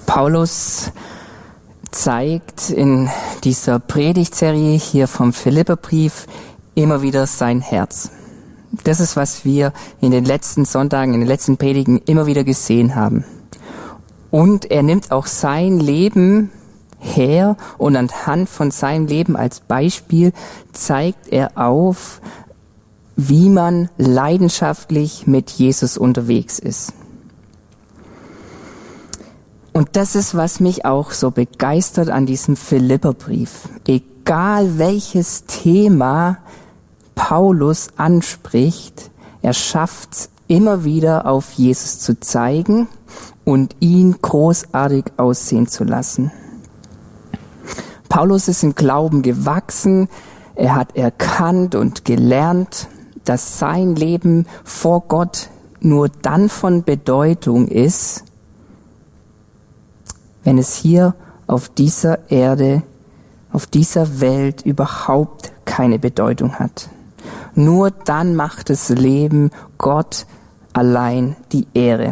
Paulus zeigt in dieser Predigtserie hier vom Philipperbrief immer wieder sein Herz. Das ist, was wir in den letzten Sonntagen, in den letzten Predigen immer wieder gesehen haben. Und er nimmt auch sein Leben her und anhand von seinem Leben als Beispiel zeigt er auf, wie man leidenschaftlich mit Jesus unterwegs ist. Und das ist, was mich auch so begeistert an diesem Philipperbrief. Egal welches Thema Paulus anspricht, er schafft es immer wieder auf Jesus zu zeigen und ihn großartig aussehen zu lassen. Paulus ist im Glauben gewachsen, er hat erkannt und gelernt, dass sein Leben vor Gott nur dann von Bedeutung ist, wenn es hier auf dieser Erde, auf dieser Welt überhaupt keine Bedeutung hat. Nur dann macht das Leben Gott allein die Ehre.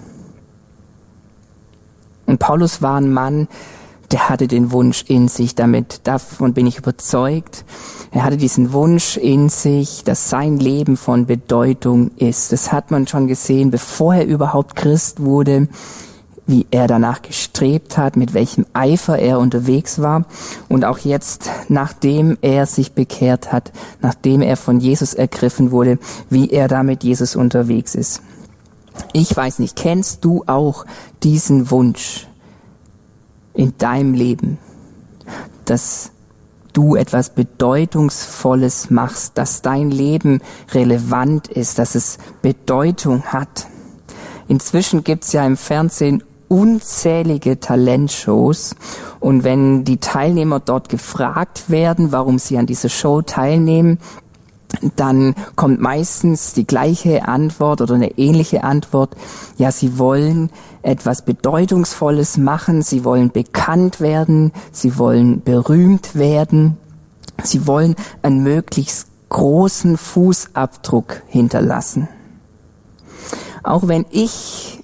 Und Paulus war ein Mann, der hatte den Wunsch in sich, davon bin ich überzeugt. Er hatte diesen Wunsch in sich, dass sein Leben von Bedeutung ist. Das hat man schon gesehen, bevor er überhaupt Christ wurde, wie er danach gestrebt hat, mit welchem Eifer er unterwegs war und auch jetzt, nachdem er sich bekehrt hat, nachdem er von Jesus ergriffen wurde, wie er da mit Jesus unterwegs ist. Ich weiß nicht, kennst du auch diesen Wunsch in deinem Leben, dass du etwas Bedeutungsvolles machst, dass dein Leben relevant ist, dass es Bedeutung hat? Inzwischen gibt's ja im Fernsehen unzählige Talentshows und wenn die Teilnehmer dort gefragt werden, warum sie an dieser Show teilnehmen, dann kommt meistens die gleiche Antwort oder eine ähnliche Antwort. Ja, sie wollen etwas Bedeutungsvolles machen, sie wollen bekannt werden, sie wollen berühmt werden, sie wollen einen möglichst großen Fußabdruck hinterlassen. Auch wenn ich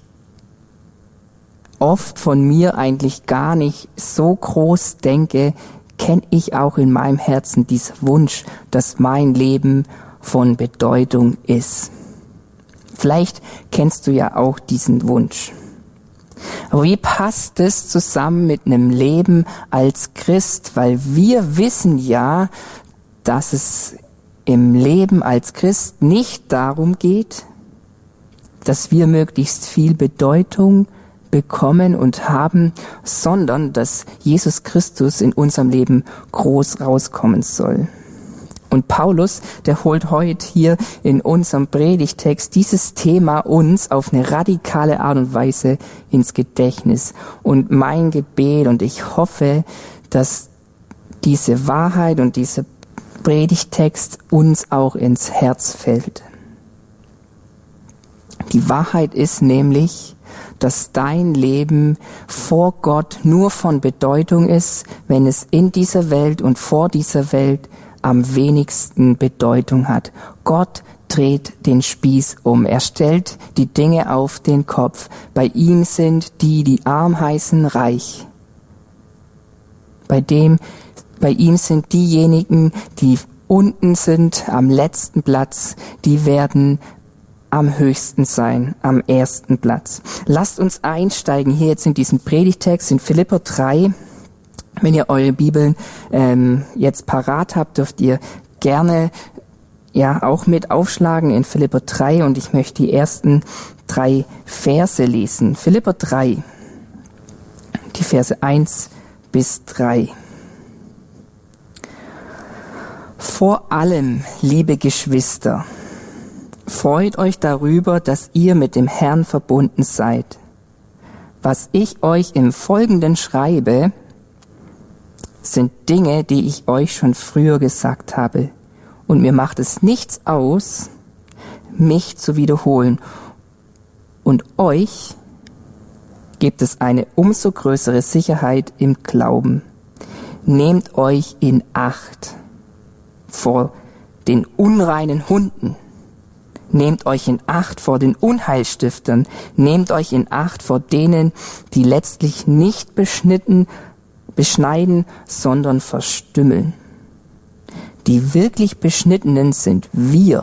oft von mir eigentlich gar nicht so groß denke, kenne ich auch in meinem Herzen diesen Wunsch, dass mein Leben von Bedeutung ist. Vielleicht kennst du ja auch diesen Wunsch. Aber wie passt es zusammen mit einem Leben als Christ? Weil wir wissen ja, dass es im Leben als Christ nicht darum geht, dass wir möglichst viel Bedeutung bekommen und haben, sondern dass Jesus Christus in unserem Leben groß rauskommen soll. Und Paulus, der holt heute hier in unserem Predigtext dieses Thema uns auf eine radikale Art und Weise ins Gedächtnis. Und mein Gebet, und ich hoffe, dass diese Wahrheit und dieser Predigtext uns auch ins Herz fällt. Die Wahrheit ist nämlich, dass dein Leben vor Gott nur von Bedeutung ist, wenn es in dieser Welt und vor dieser Welt am wenigsten Bedeutung hat. Gott dreht den Spieß um. Er stellt die Dinge auf den Kopf. Bei ihm sind die arm heißen, reich. Bei ihm sind diejenigen, die unten sind, am letzten Platz, die werden am höchsten sein, am ersten Platz. Lasst uns einsteigen hier jetzt in diesen Predigtext in Philipper 3. Wenn ihr eure Bibeln jetzt parat habt, dürft ihr gerne ja auch mit aufschlagen in Philipper 3 und ich möchte die ersten 3 Verse lesen. Philipper 3, die Verse 1 bis 3. Vor allem, liebe Geschwister, freut euch darüber, dass ihr mit dem Herrn verbunden seid. Was ich euch im Folgenden schreibe, sind Dinge, die ich euch schon früher gesagt habe. Und mir macht es nichts aus, mich zu wiederholen. Und euch gibt es eine umso größere Sicherheit im Glauben. Nehmt euch in Acht vor den unreinen Hunden, Nehmt euch in Acht vor den Unheilstiftern. Nehmt euch in Acht vor denen, die letztlich nicht beschneiden, sondern verstümmeln. Die wirklich Beschnittenen sind wir.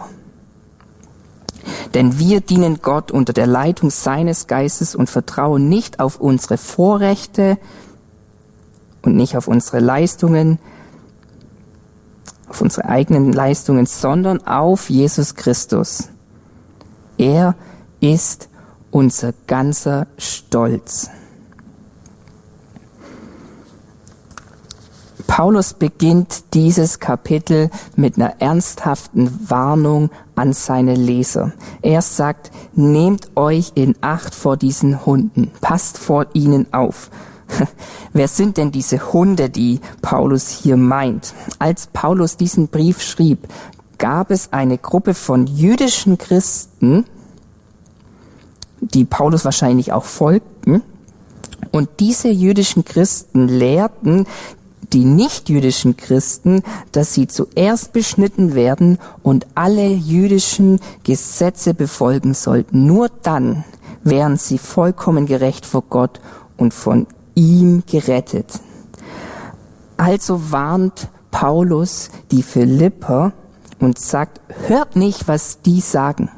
Denn wir dienen Gott unter der Leitung seines Geistes und vertrauen nicht auf unsere Vorrechte und nicht auf unsere Leistungen, auf unsere eigenen Leistungen, sondern auf Jesus Christus. Er ist unser ganzer Stolz. Paulus beginnt dieses Kapitel mit einer ernsthaften Warnung an seine Leser. Er sagt, nehmt euch in Acht vor diesen Hunden, passt vor ihnen auf. Wer sind denn diese Hunde, die Paulus hier meint? Als Paulus diesen Brief schrieb, gab es eine Gruppe von jüdischen Christen, die Paulus wahrscheinlich auch folgten. Und diese jüdischen Christen lehrten die nicht-jüdischen Christen, dass sie zuerst beschnitten werden und alle jüdischen Gesetze befolgen sollten. Nur dann wären sie vollkommen gerecht vor Gott und von ihm gerettet. Also warnt Paulus die Philipper und sagt, hört nicht, was die sagen.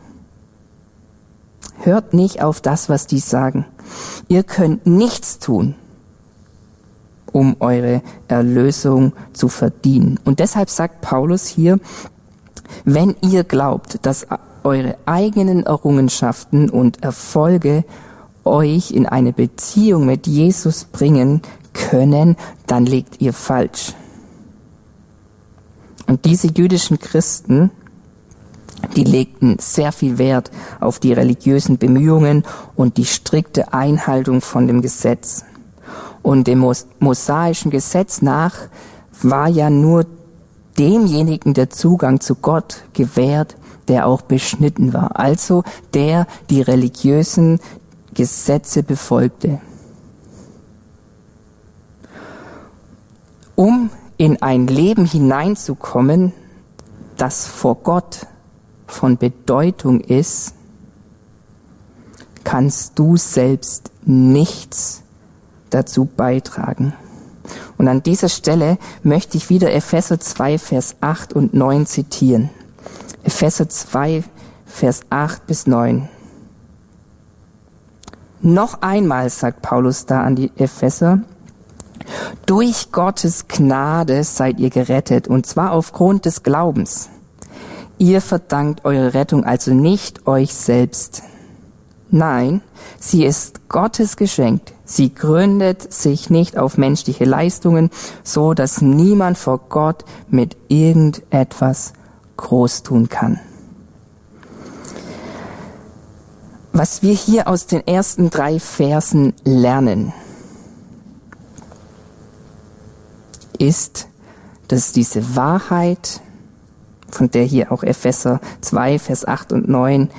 Hört nicht auf das, was die sagen. Ihr könnt nichts tun, um eure Erlösung zu verdienen. Und deshalb sagt Paulus hier, wenn ihr glaubt, dass eure eigenen Errungenschaften und Erfolge euch in eine Beziehung mit Jesus bringen können, dann liegt ihr falsch. Und diese jüdischen Christen, die legten sehr viel Wert auf die religiösen Bemühungen und die strikte Einhaltung von dem Gesetz. Und dem mosaischen Gesetz nach war ja nur demjenigen der Zugang zu Gott gewährt, der auch beschnitten war, also der die religiösen Gesetze befolgte. Um in ein Leben hineinzukommen, das vor Gott von Bedeutung ist, kannst du selbst nichts dazu beitragen. Und an dieser Stelle möchte ich wieder Epheser 2, Vers 8 und 9 zitieren. Epheser 2, Vers 8 bis 9. Noch einmal, sagt Paulus da an die Epheser, durch Gottes Gnade seid ihr gerettet, und zwar aufgrund des Glaubens. Ihr verdankt eure Rettung also nicht euch selbst. Nein, sie ist Gottes Geschenk. Sie gründet sich nicht auf menschliche Leistungen, so dass niemand vor Gott mit irgendetwas groß tun kann. Was wir hier aus den ersten 3 Versen lernen, ist, dass diese Wahrheit, von der hier auch Epheser 2, Vers 8 und 9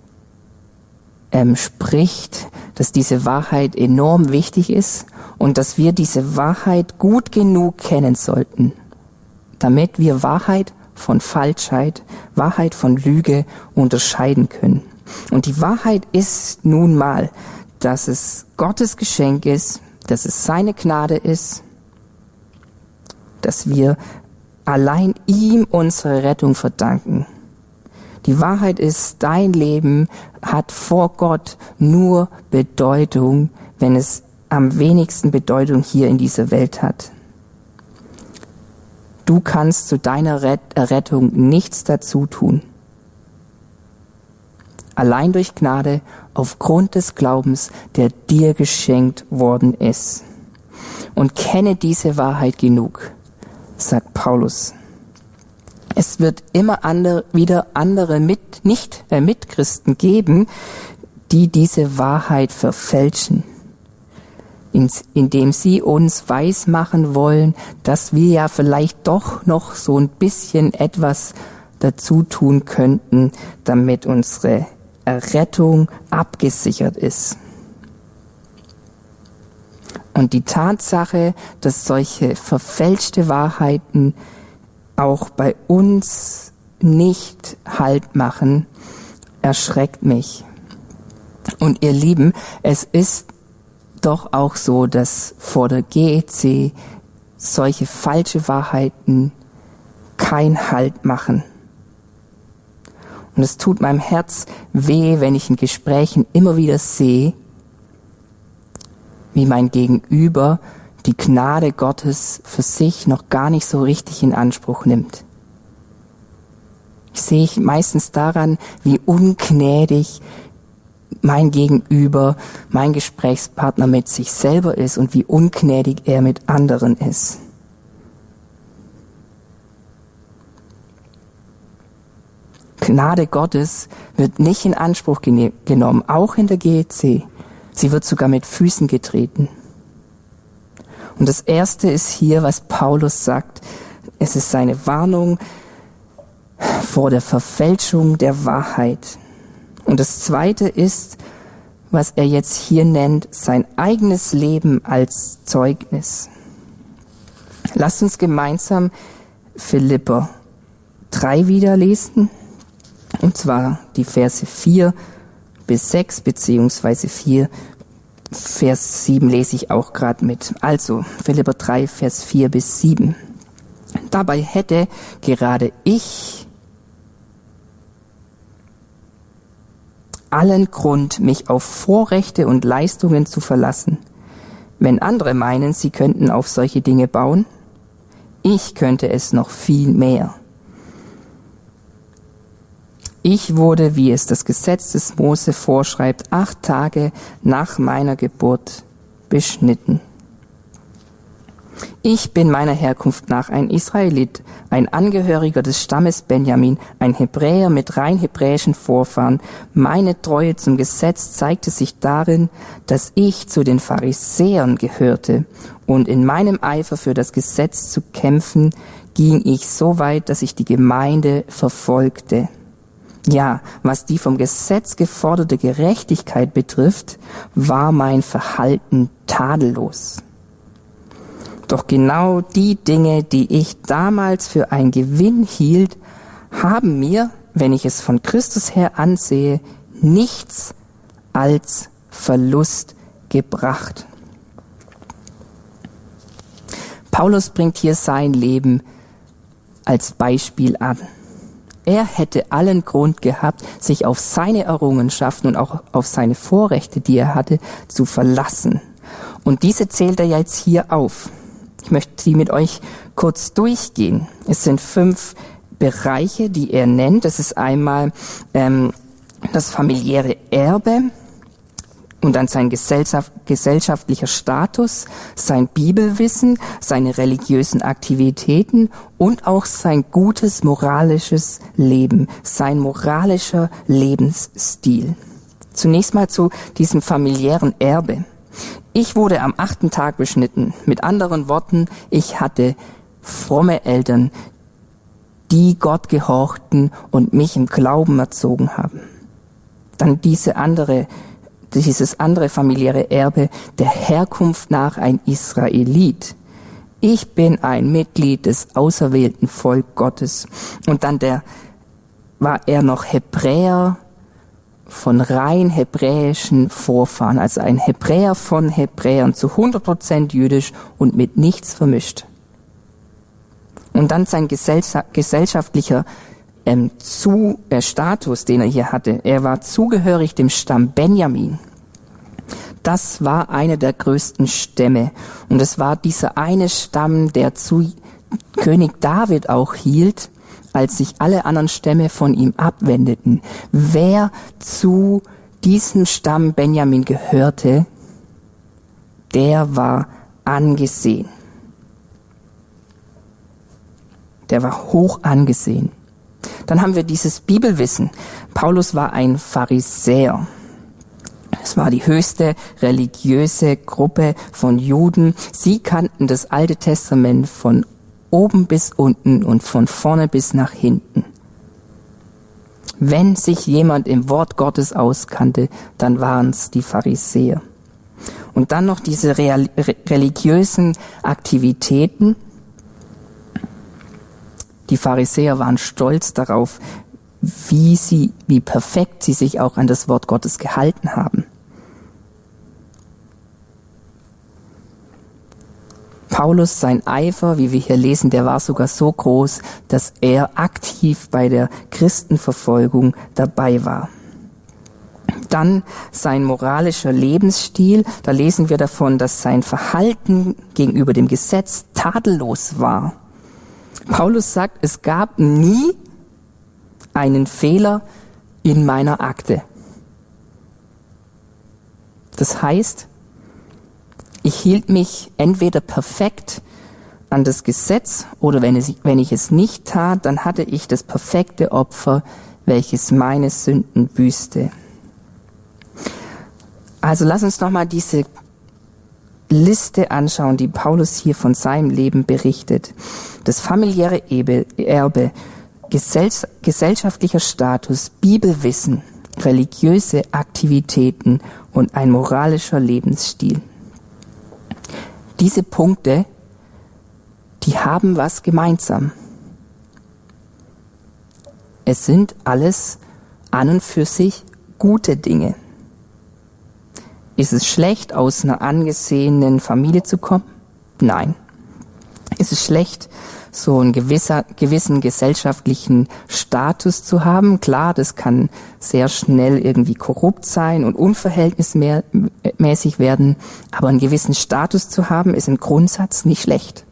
spricht, dass diese Wahrheit enorm wichtig ist und dass wir diese Wahrheit gut genug kennen sollten, damit wir Wahrheit von Falschheit, Wahrheit von Lüge unterscheiden können. Und die Wahrheit ist nun mal, dass es Gottes Geschenk ist, dass es seine Gnade ist, dass wir allein ihm unsere Rettung verdanken. Die Wahrheit ist, dein Leben hat vor Gott nur Bedeutung, wenn es am wenigsten Bedeutung hier in dieser Welt hat. Du kannst zu deiner Errettung nichts dazu tun. Allein durch Gnade, aufgrund des Glaubens, der dir geschenkt worden ist. Und kenne diese Wahrheit genug, sagt Paulus. Es wird immer wieder andere Mitchristen geben, die diese Wahrheit verfälschen, indem sie uns weismachen wollen, dass wir ja vielleicht doch noch so ein bisschen etwas dazu tun könnten, damit unsere Errettung abgesichert ist. Und die Tatsache, dass solche verfälschte Wahrheiten auch bei uns nicht Halt machen, erschreckt mich. Und ihr Lieben, es ist doch auch so, dass vor der GEC solche falsche Wahrheiten keinen Halt machen. Und es tut meinem Herz weh, wenn ich in Gesprächen immer wieder sehe, wie mein Gegenüber die Gnade Gottes für sich noch gar nicht so richtig in Anspruch nimmt. Ich sehe meistens daran, wie ungnädig mein Gegenüber, mein Gesprächspartner mit sich selber ist und wie ungnädig er mit anderen ist. Gnade Gottes wird nicht in Anspruch genommen, auch in der GEC. Sie wird sogar mit Füßen getreten. Und das Erste ist hier, was Paulus sagt. Es ist seine Warnung vor der Verfälschung der Wahrheit. Und das Zweite ist, was er jetzt hier nennt, sein eigenes Leben als Zeugnis. Lasst uns gemeinsam Philipper 3 wieder lesen. Und zwar die Verse 4 bis 6, beziehungsweise 4, Vers 7 lese ich auch gerade mit. Also, Philipper 3, Vers 4 bis 7. Dabei hätte gerade ich allen Grund, mich auf Vorrechte und Leistungen zu verlassen. Wenn andere meinen, sie könnten auf solche Dinge bauen, ich könnte es noch viel mehr. Ich wurde, wie es das Gesetz des Mose vorschreibt, 8 Tage nach meiner Geburt beschnitten. Ich bin meiner Herkunft nach ein Israelit, ein Angehöriger des Stammes Benjamin, ein Hebräer mit rein hebräischen Vorfahren. Meine Treue zum Gesetz zeigte sich darin, dass ich zu den Pharisäern gehörte, und in meinem Eifer für das Gesetz zu kämpfen, ging ich so weit, dass ich die Gemeinde verfolgte. Ja, was die vom Gesetz geforderte Gerechtigkeit betrifft, war mein Verhalten tadellos. Doch genau die Dinge, die ich damals für einen Gewinn hielt, haben mir, wenn ich es von Christus her ansehe, nichts als Verlust gebracht. Paulus bringt hier sein Leben als Beispiel an. Er hätte allen Grund gehabt, sich auf seine Errungenschaften und auch auf seine Vorrechte, die er hatte, zu verlassen. Und diese zählt er jetzt hier auf. Ich möchte sie mit euch kurz durchgehen. Es sind 5 Bereiche, die er nennt. Das ist einmal das familiäre Erbe und dann sein gesellschaftlicher Status, sein Bibelwissen, seine religiösen Aktivitäten und auch sein gutes moralisches Leben, sein moralischer Lebensstil. Zunächst mal zu diesem familiären Erbe. Ich wurde am 8. Tag beschnitten. Mit anderen Worten, ich hatte fromme Eltern, die Gott gehorchten und mich im Glauben erzogen haben. Dann dieses andere familiäre Erbe, der Herkunft nach ein Israelit. Ich bin ein Mitglied des auserwählten Volk Gottes. Und dann war er noch Hebräer von rein hebräischen Vorfahren, also ein Hebräer von Hebräern, zu 100% jüdisch und mit nichts vermischt. Und dann sein gesellschaftlicher Status, den er hier hatte. Er war zugehörig dem Stamm Benjamin. Das war einer der größten Stämme. Und es war dieser eine Stamm, der zu König David auch hielt, als sich alle anderen Stämme von ihm abwendeten. Wer zu diesem Stamm Benjamin gehörte, der war angesehen. Der war hoch angesehen. Dann haben wir dieses Bibelwissen. Paulus war ein Pharisäer. Es war die höchste religiöse Gruppe von Juden. Sie kannten das Alte Testament von oben bis unten und von vorne bis nach hinten. Wenn sich jemand im Wort Gottes auskannte, dann waren es die Pharisäer. Und dann noch diese religiösen Aktivitäten. Die Pharisäer waren stolz darauf, wie perfekt sie sich auch an das Wort Gottes gehalten haben. Paulus, sein Eifer, wie wir hier lesen, der war sogar so groß, dass er aktiv bei der Christenverfolgung dabei war. Dann sein moralischer Lebensstil, da lesen wir davon, dass sein Verhalten gegenüber dem Gesetz tadellos war. Paulus sagt, es gab nie einen Fehler in meiner Akte. Das heißt, ich hielt mich entweder perfekt an das Gesetz oder wenn ich es nicht tat, dann hatte ich das perfekte Opfer, welches meine Sünden büßte. Also lass uns nochmal diese Liste anschauen, die Paulus hier von seinem Leben berichtet. Das familiäre Erbe, gesellschaftlicher Status, Bibelwissen, religiöse Aktivitäten und ein moralischer Lebensstil. Diese Punkte, die haben was gemeinsam. Es sind alles an und für sich gute Dinge. Ist es schlecht, aus einer angesehenen Familie zu kommen? Nein. Ist es schlecht, so einen gewissen gesellschaftlichen Status zu haben? Klar, das kann sehr schnell irgendwie korrupt sein und unverhältnismäßig werden, aber einen gewissen Status zu haben, ist im Grundsatz nicht schlecht.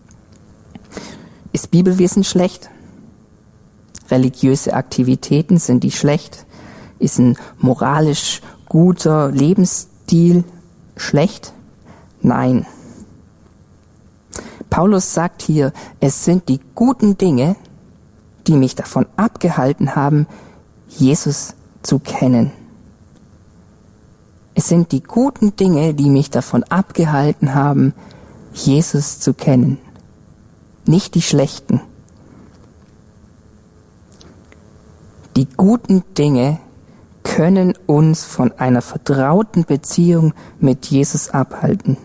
Ist Bibelwissen schlecht? Religiöse Aktivitäten, sind die schlecht? Ist ein moralisch guter Lebensstil schlecht? Nein. Paulus sagt hier, es sind die guten Dinge, die mich davon abgehalten haben, Jesus zu kennen. Es sind die guten Dinge, die mich davon abgehalten haben, Jesus zu kennen. Nicht die schlechten. Die guten Dinge können uns von einer vertrauten Beziehung mit Jesus abhalten.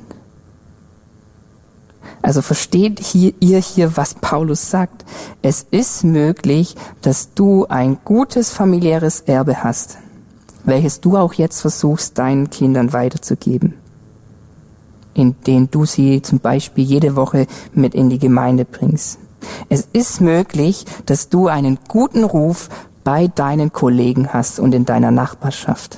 Also versteht ihr hier, was Paulus sagt? Es ist möglich, dass du ein gutes familiäres Erbe hast, welches du auch jetzt versuchst, deinen Kindern weiterzugeben, indem du sie zum Beispiel jede Woche mit in die Gemeinde bringst. Es ist möglich, dass du einen guten Ruf bei deinen Kollegen hast und in deiner Nachbarschaft.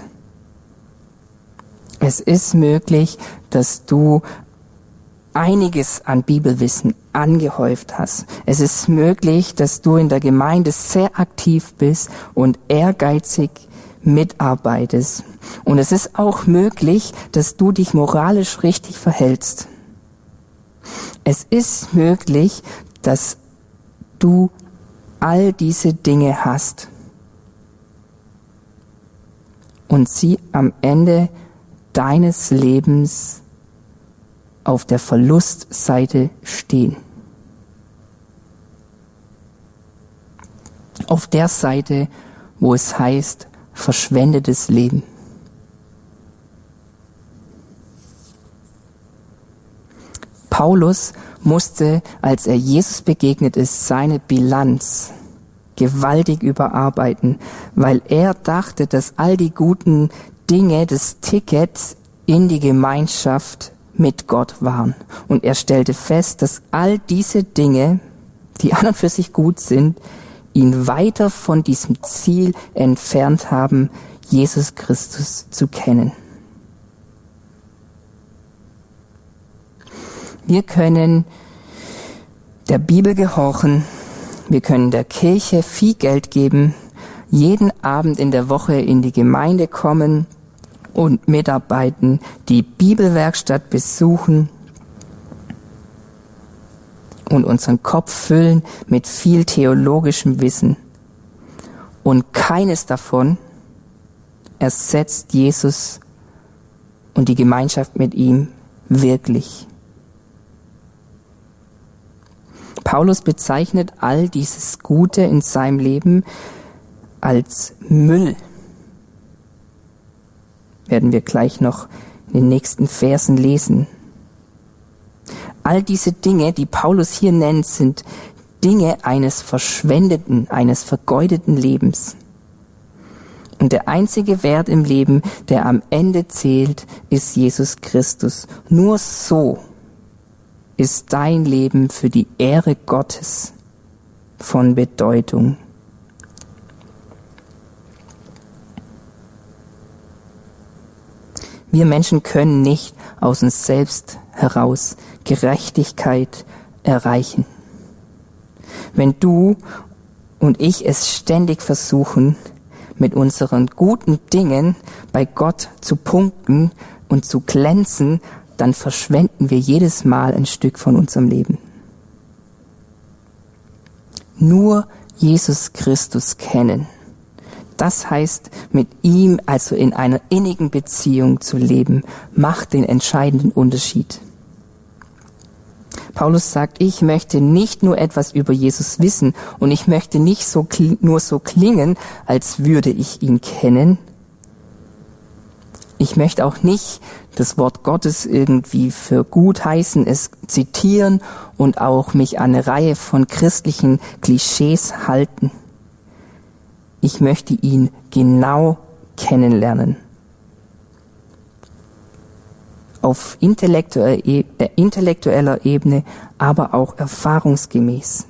Es ist möglich, dass du einiges an Bibelwissen angehäuft hast. Es ist möglich, dass du in der Gemeinde sehr aktiv bist und ehrgeizig mitarbeitest. Und es ist auch möglich, dass du dich moralisch richtig verhältst. Es ist möglich, dass du all diese Dinge hast und sie am Ende deines Lebens auf der Verlustseite stehen. Auf der Seite, wo es heißt, verschwendetes Leben. Paulus musste, als er Jesus begegnet ist, seine Bilanz gewaltig überarbeiten, weil er dachte, dass all die guten Dinge des Tickets in die Gemeinschaft mit Gott waren. Und er stellte fest, dass all diese Dinge, die an und für sich gut sind, ihn weiter von diesem Ziel entfernt haben, Jesus Christus zu kennen. Wir können der Bibel gehorchen, wir können der Kirche viel Geld geben, jeden Abend in der Woche in die Gemeinde kommen und mitarbeiten, die Bibelwerkstatt besuchen und unseren Kopf füllen mit viel theologischem Wissen. Und keines davon ersetzt Jesus und die Gemeinschaft mit ihm wirklich. Paulus bezeichnet all dieses Gute in seinem Leben als Müll. Werden wir gleich noch in den nächsten Versen lesen. All diese Dinge, die Paulus hier nennt, sind Dinge eines verschwendeten, eines vergeudeten Lebens. Und der einzige Wert im Leben, der am Ende zählt, ist Jesus Christus. Nur so ist dein Leben für die Ehre Gottes von Bedeutung. Wir Menschen können nicht aus uns selbst heraus Gerechtigkeit erreichen. Wenn du und ich es ständig versuchen, mit unseren guten Dingen bei Gott zu punkten und zu glänzen, dann verschwenden wir jedes Mal ein Stück von unserem Leben. Nur Jesus Christus kennen. Das heißt, mit ihm, also in einer innigen Beziehung zu leben, macht den entscheidenden Unterschied. Paulus sagt, ich möchte nicht nur etwas über Jesus wissen und ich möchte nicht nur so klingen, als würde ich ihn kennen. Ich möchte auch nicht das Wort Gottes irgendwie für gut heißen, es zitieren und auch mich an eine Reihe von christlichen Klischees halten. Ich möchte ihn genau kennenlernen. Auf intellektueller Ebene, aber auch erfahrungsgemäß.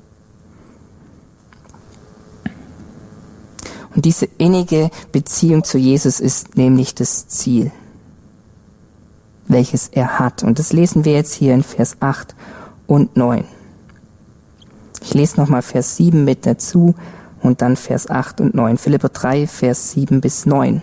Und diese innige Beziehung zu Jesus ist nämlich das Ziel, welches er hat. Und das lesen wir jetzt hier in Vers 8 und 9. Ich lese nochmal Vers 7 mit dazu und dann Vers 8 und 9. Philipper 3, Vers 7 bis 9.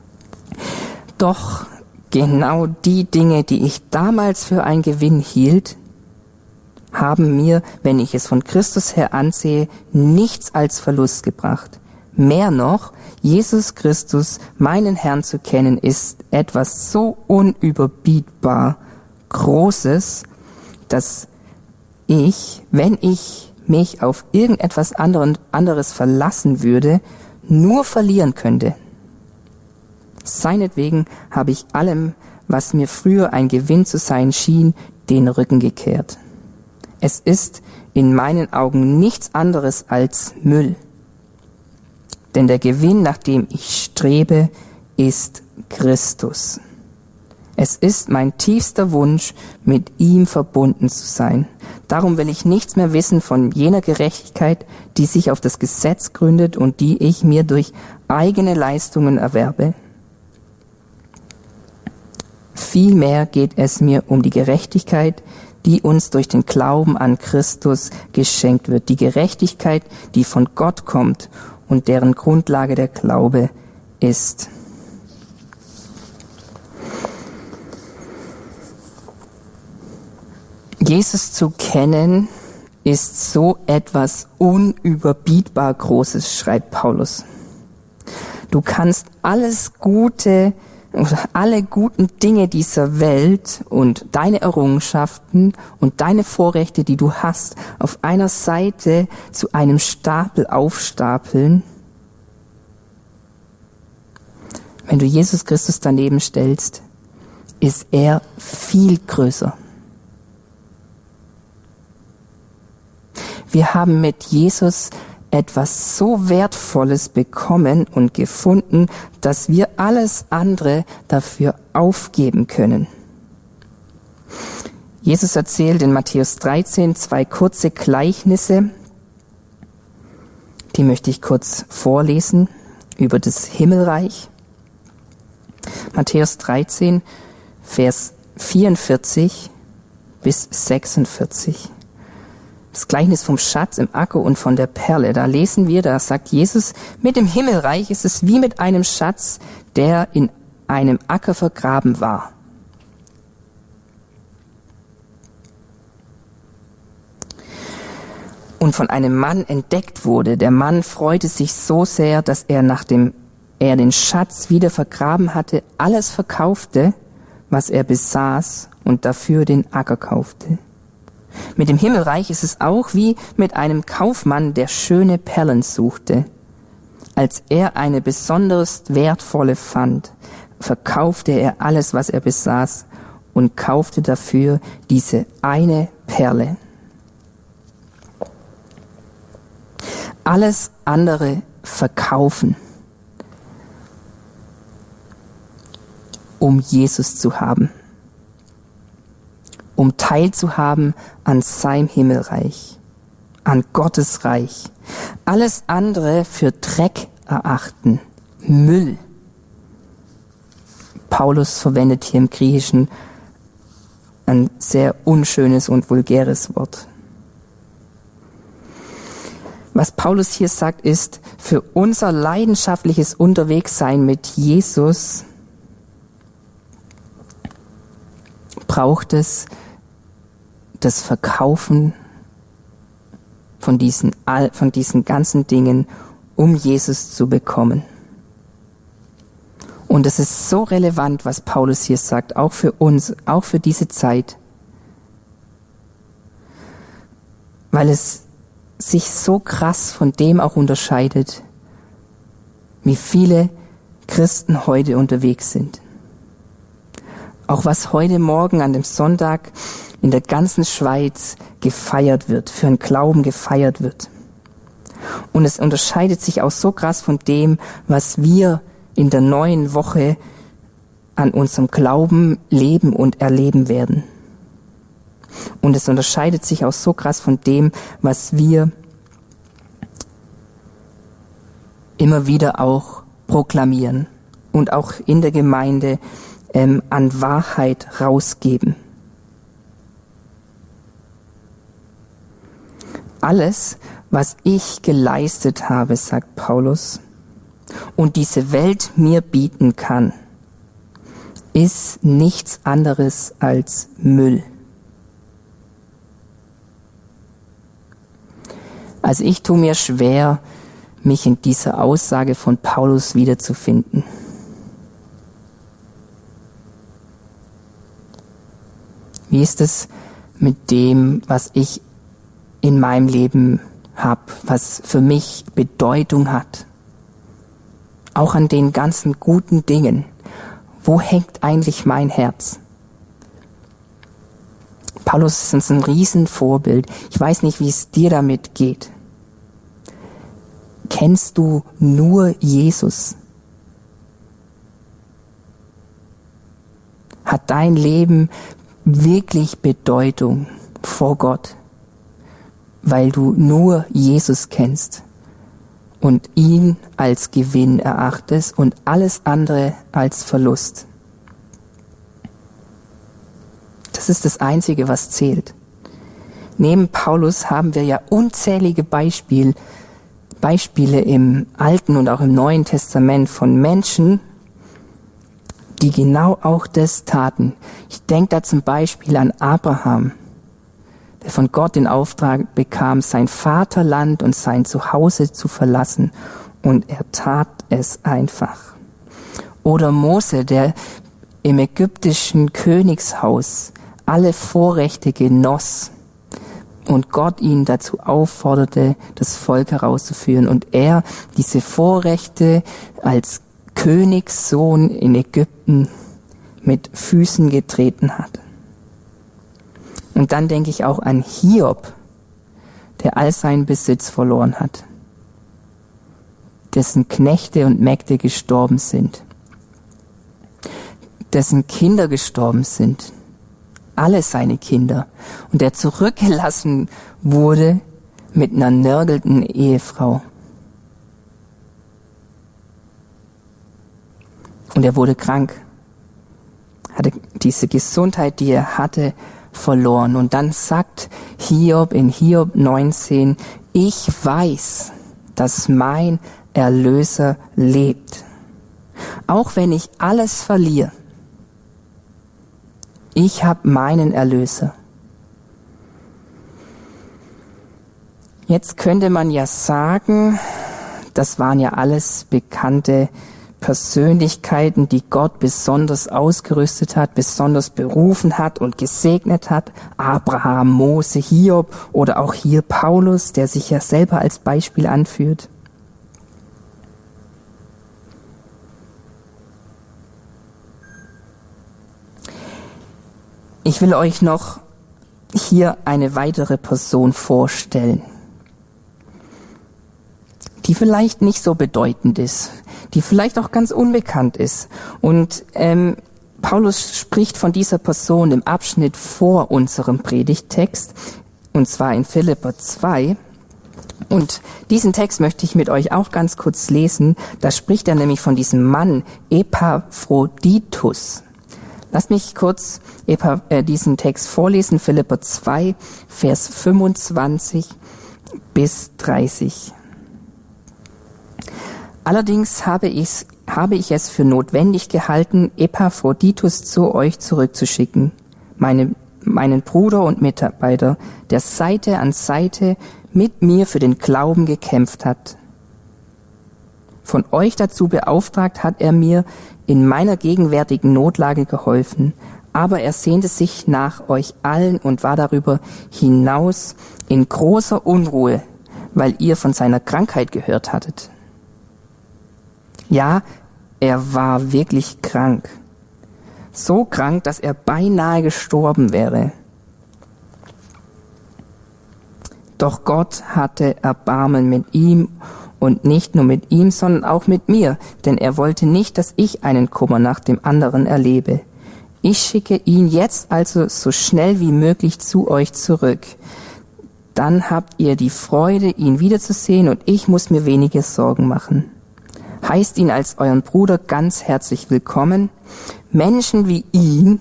Doch genau die Dinge, die ich damals für einen Gewinn hielt, haben mir, wenn ich es von Christus her ansehe, nichts als Verlust gebracht. Mehr noch, Jesus Christus, meinen Herrn zu kennen, ist etwas so unüberbietbar Großes, dass ich, wenn ich mich auf irgendetwas anderes verlassen würde, nur verlieren könnte. Seinetwegen habe ich allem, was mir früher ein Gewinn zu sein schien, den Rücken gekehrt. Es ist in meinen Augen nichts anderes als Müll. Denn der Gewinn, nach dem ich strebe, ist Christus. Es ist mein tiefster Wunsch, mit ihm verbunden zu sein. Darum will ich nichts mehr wissen von jener Gerechtigkeit, die sich auf das Gesetz gründet und die ich mir durch eigene Leistungen erwerbe. Vielmehr geht es mir um die Gerechtigkeit, die uns durch den Glauben an Christus geschenkt wird. Die Gerechtigkeit, die von Gott kommt und deren Grundlage der Glaube ist. Jesus zu kennen ist so etwas unüberbietbar Großes, schreibt Paulus. Du kannst alles Gute oder alle guten Dinge dieser Welt und deine Errungenschaften und deine Vorrechte, die du hast, auf einer Seite zu einem Stapel aufstapeln. Wenn du Jesus Christus daneben stellst, ist er viel größer. Wir haben mit Jesus etwas so Wertvolles bekommen und gefunden, dass wir alles andere dafür aufgeben können. Jesus erzählt in Matthäus 13 2 kurze Gleichnisse, die möchte ich kurz vorlesen, über das Himmelreich. Matthäus 13, Vers 44 bis 46. Das Gleichnis vom Schatz im Acker und von der Perle. Da lesen wir, da sagt Jesus, mit dem Himmelreich ist es wie mit einem Schatz, der in einem Acker vergraben war. Und von einem Mann entdeckt wurde. Der Mann freute sich so sehr, dass er, nachdem er den Schatz wieder vergraben hatte, alles verkaufte, was er besaß und dafür den Acker kaufte. Mit dem Himmelreich ist es auch wie mit einem Kaufmann, der schöne Perlen suchte. Als er eine besonders wertvolle fand, verkaufte er alles, was er besaß und kaufte dafür diese eine Perle. alles andere verkaufen, um Jesus zu haben, um teilzuhaben an seinem Himmelreich, an Gottes Reich. Alles andere für Dreck erachten, Müll. Paulus verwendet hier im Griechischen ein sehr unschönes und vulgäres Wort. Was Paulus hier sagt, ist, für unser leidenschaftliches Unterwegssein mit Jesus braucht es das Verkaufen von diesen ganzen Dingen, um Jesus zu bekommen. Und es ist so relevant, was Paulus hier sagt, auch für uns, auch für diese Zeit, weil es sich so krass von dem auch unterscheidet, wie viele Christen heute unterwegs sind. Auch was heute Morgen an dem Sonntag in der ganzen Schweiz gefeiert wird, für einen Glauben gefeiert wird. Und es unterscheidet sich auch so krass von dem, was wir in der neuen Woche an unserem Glauben leben und erleben werden. Und es unterscheidet sich auch so krass von dem, was wir immer wieder auch proklamieren und auch in der Gemeinde an Wahrheit rausgeben. Alles, was ich geleistet habe, sagt Paulus, und diese Welt mir bieten kann, ist nichts anderes als Müll. Also ich tue mir schwer, mich in dieser Aussage von Paulus wiederzufinden. Wie ist es mit dem, was ich in meinem Leben habe, was für mich Bedeutung hat? Auch an den ganzen guten Dingen. Wo hängt eigentlich mein Herz? Paulus ist uns ein Riesenvorbild. Ich weiß nicht, wie es dir damit geht. Kennst du nur Jesus? Hat dein Leben wirklich Bedeutung vor Gott, weil du nur Jesus kennst und ihn als Gewinn erachtest und alles andere als Verlust? Das ist das Einzige, was zählt. Neben Paulus haben wir ja unzählige Beispiele im Alten und auch im Neuen Testament von Menschen, die genau auch das taten. Ich denke da zum Beispiel an Abraham, der von Gott den Auftrag bekam, sein Vaterland und sein Zuhause zu verlassen, und er tat es einfach. Oder Mose, der im ägyptischen Königshaus alle Vorrechte genoss und Gott ihn dazu aufforderte, das Volk herauszuführen, und er diese Vorrechte als Königssohn in Ägypten mit Füßen getreten hat. Und dann denke ich auch an Hiob, der all seinen Besitz verloren hat, dessen Knechte und Mägde gestorben sind, dessen Kinder gestorben sind, alle seine Kinder, und der zurückgelassen wurde mit einer nörgelnden Ehefrau. Und er wurde krank, hatte diese Gesundheit, die er hatte, verloren. Und dann sagt Hiob in Hiob 19, ich weiß, dass mein Erlöser lebt. Auch wenn ich alles verliere, ich habe meinen Erlöser. Jetzt könnte man ja sagen, das waren ja alles bekannte Persönlichkeiten, die Gott besonders ausgerüstet hat, besonders berufen hat und gesegnet hat. Abraham, Mose, Hiob oder auch hier Paulus, der sich ja selber als Beispiel anführt. Ich will euch noch hier eine weitere Person vorstellen. die vielleicht nicht so bedeutend ist, die vielleicht auch ganz unbekannt ist. Und Paulus spricht von dieser Person im Abschnitt vor unserem Predigttext, und zwar in Philipper 2. Und diesen Text möchte ich mit euch auch ganz kurz lesen. Da spricht er nämlich von diesem Mann Epaphroditus. Lasst mich kurz diesen Text vorlesen, Philipper 2, Vers 25 bis 30. Allerdings habe ich es für notwendig gehalten, Epaphroditus zu euch zurückzuschicken, meinen Bruder und Mitarbeiter, der Seite an Seite mit mir für den Glauben gekämpft hat. Von euch dazu beauftragt hat er mir in meiner gegenwärtigen Notlage geholfen, aber er sehnte sich nach euch allen und war darüber hinaus in großer Unruhe, weil ihr von seiner Krankheit gehört hattet. Ja, er war wirklich krank. So krank, dass er beinahe gestorben wäre. Doch Gott hatte Erbarmen mit ihm und nicht nur mit ihm, sondern auch mit mir, denn er wollte nicht, dass ich einen Kummer nach dem anderen erlebe. Ich schicke ihn jetzt also so schnell wie möglich zu euch zurück. Dann habt ihr die Freude, ihn wiederzusehen, und ich muss mir wenige Sorgen machen. Heißt ihn als euren Bruder ganz herzlich willkommen. Menschen wie ihn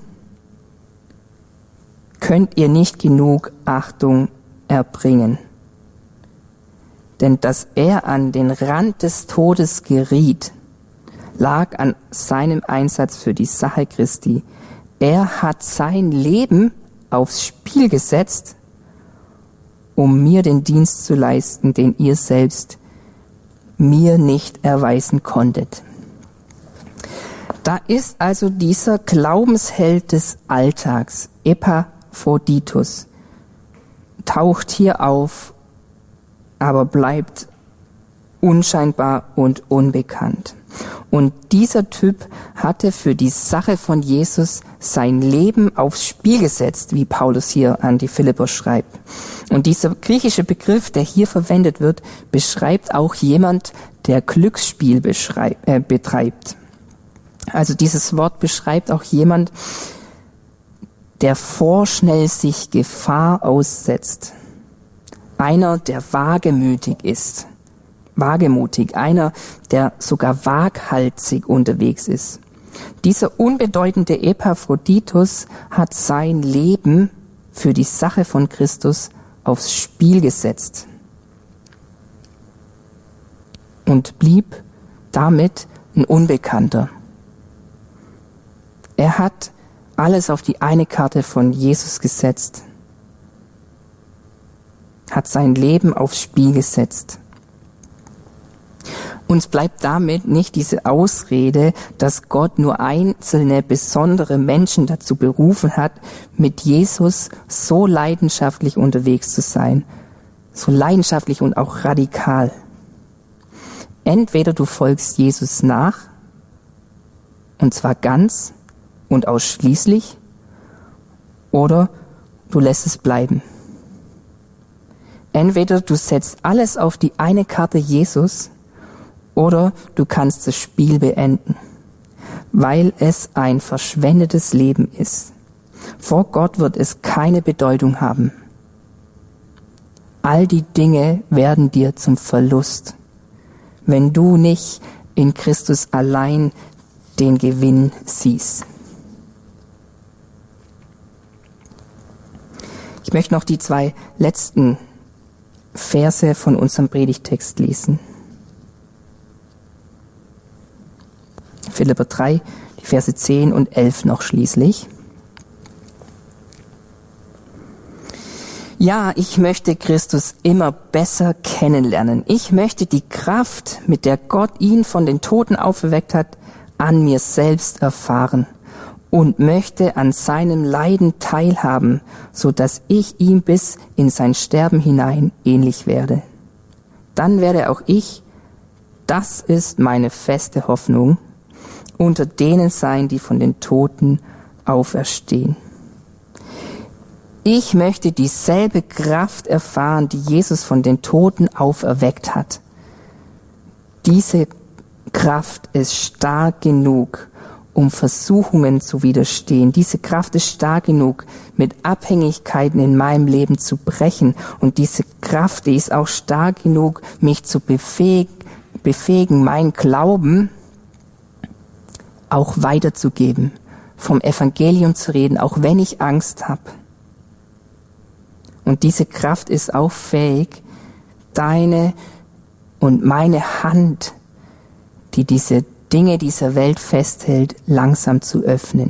könnt ihr nicht genug Achtung erbringen. Denn dass er an den Rand des Todes geriet, lag an seinem Einsatz für die Sache Christi. Er hat sein Leben aufs Spiel gesetzt, um mir den Dienst zu leisten, den ihr selbst mir nicht erweisen konntet. Da ist also dieser Glaubensheld des Alltags, Epaphroditus, taucht hier auf, aber bleibt unscheinbar und unbekannt. Und dieser Typ hatte für die Sache von Jesus sein Leben aufs Spiel gesetzt, wie Paulus hier an die Philipper schreibt. Und dieser griechische Begriff, der hier verwendet wird, beschreibt auch jemand, der Glücksspiel betreibt. Also dieses Wort beschreibt auch jemand, der vorschnell sich Gefahr aussetzt. Einer, der wagemutig ist. Wagemutig, einer, der sogar waghalsig unterwegs ist. Dieser unbedeutende Epaphroditus hat sein Leben für die Sache von Christus aufs Spiel gesetzt und blieb damit ein Unbekannter. Er hat alles auf die eine Karte von Jesus gesetzt, hat sein Leben aufs Spiel gesetzt. Uns bleibt damit nicht diese Ausrede, dass Gott nur einzelne besondere Menschen dazu berufen hat, mit Jesus so leidenschaftlich unterwegs zu sein. So leidenschaftlich und auch radikal. Entweder du folgst Jesus nach, und zwar ganz und ausschließlich, oder du lässt es bleiben. Entweder du setzt alles auf die eine Karte Jesus, oder du kannst das Spiel beenden, weil es ein verschwendetes Leben ist. Vor Gott wird es keine Bedeutung haben. All die Dinge werden dir zum Verlust, wenn du nicht in Christus allein den Gewinn siehst. Ich möchte noch die 2 letzten Verse von unserem Predigttext lesen. Philipper 3, die Verse 10 und 11 noch schließlich. Ja, ich möchte Christus immer besser kennenlernen. Ich möchte die Kraft, mit der Gott ihn von den Toten auferweckt hat, an mir selbst erfahren und möchte an seinem Leiden teilhaben, so dass ich ihm bis in sein Sterben hinein ähnlich werde. Dann werde auch ich, das ist meine feste Hoffnung, unter denen sein, die von den Toten auferstehen. Ich möchte dieselbe Kraft erfahren, die Jesus von den Toten auferweckt hat. diese Kraft ist stark genug, um Versuchungen zu widerstehen. Diese Kraft ist stark genug, mit Abhängigkeiten in meinem Leben zu brechen. Und diese Kraft, die ist auch stark genug, mich zu befähigen, meinen Glauben auch weiterzugeben, vom Evangelium zu reden, auch wenn ich Angst habe. Und diese Kraft ist auch fähig, deine und meine Hand, die diese Dinge dieser Welt festhält, langsam zu öffnen.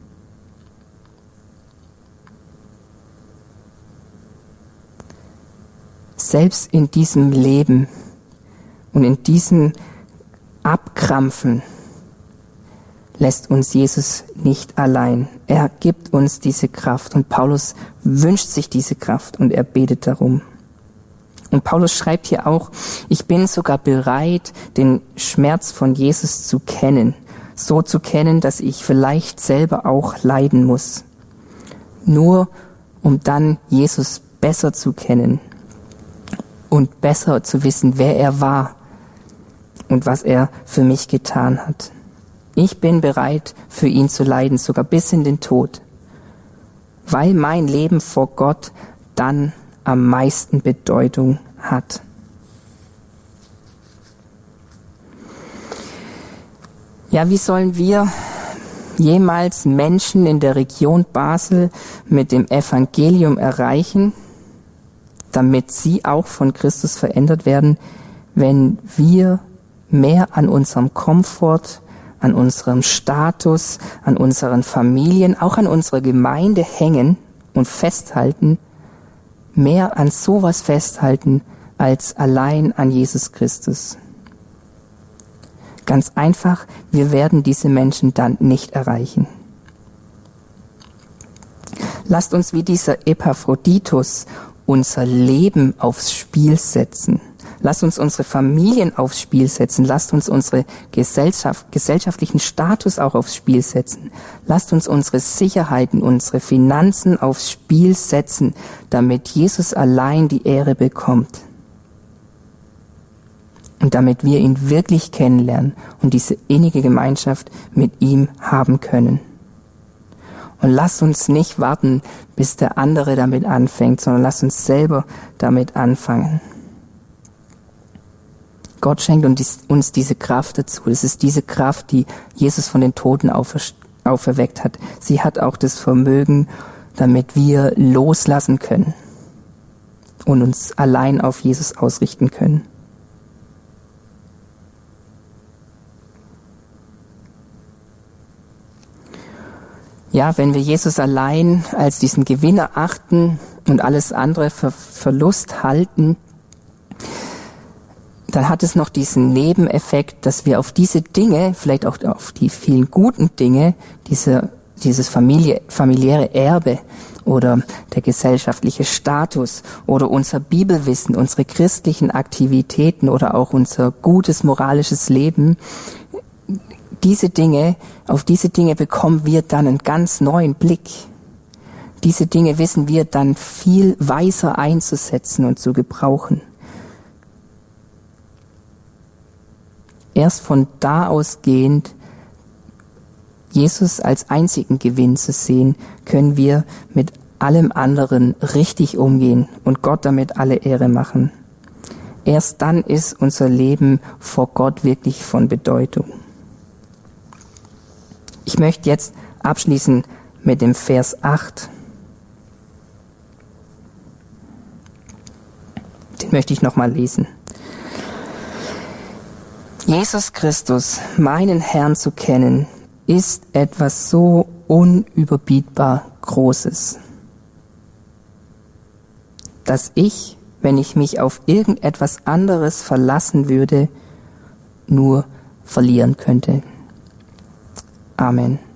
Selbst in diesem Leben und in diesem Abkrampfen lässt uns Jesus nicht allein. Er gibt uns diese Kraft und Paulus wünscht sich diese Kraft und er betet darum. Und Paulus schreibt hier auch, ich bin sogar bereit, den Schmerz von Jesus zu kennen, so zu kennen, dass ich vielleicht selber auch leiden muss. Nur um dann Jesus besser zu kennen und besser zu wissen, wer er war und was er für mich getan hat. Ich bin bereit, für ihn zu leiden, sogar bis in den Tod, weil mein Leben vor Gott dann am meisten Bedeutung hat. Ja, wie sollen wir jemals Menschen in der Region Basel mit dem Evangelium erreichen, damit sie auch von Christus verändert werden, wenn wir mehr an unserem Komfort, an unserem Status, an unseren Familien, auch an unserer Gemeinde hängen und festhalten, mehr an sowas festhalten als allein an Jesus Christus. Ganz einfach, wir werden diese Menschen dann nicht erreichen. Lasst uns wie dieser Epaphroditus unser Leben aufs Spiel setzen. Lasst uns unsere Familien aufs Spiel setzen. Lasst uns unsere gesellschaftlichen Status auch aufs Spiel setzen. Lasst uns unsere Sicherheiten, unsere Finanzen aufs Spiel setzen, damit Jesus allein die Ehre bekommt. Und damit wir ihn wirklich kennenlernen und diese innige Gemeinschaft mit ihm haben können. Und lasst uns nicht warten, bis der andere damit anfängt, sondern lasst uns selber damit anfangen. Gott schenkt uns diese Kraft dazu. Es ist diese Kraft, die Jesus von den Toten auferweckt hat. Sie hat auch das Vermögen, damit wir loslassen können und uns allein auf Jesus ausrichten können. Ja, wenn wir Jesus allein als diesen Gewinner achten und alles andere für Verlust halten, dann hat es noch diesen Nebeneffekt, dass wir auf diese Dinge, vielleicht auch auf die vielen guten Dinge, dieses familiäre Erbe oder der gesellschaftliche Status oder unser Bibelwissen, unsere christlichen Aktivitäten oder auch unser gutes moralisches Leben, auf diese Dinge bekommen wir dann einen ganz neuen Blick. Diese Dinge wissen wir dann viel weiser einzusetzen und zu gebrauchen. Erst von da ausgehend, Jesus als einzigen Gewinn zu sehen, können wir mit allem anderen richtig umgehen und Gott damit alle Ehre machen. Erst dann ist unser Leben vor Gott wirklich von Bedeutung. Ich möchte jetzt abschließen mit dem Vers 8. Den möchte ich nochmal lesen. Jesus Christus, meinen Herrn zu kennen, ist etwas so unüberbietbar Großes, dass ich, wenn ich mich auf irgendetwas anderes verlassen würde, nur verlieren könnte. Amen.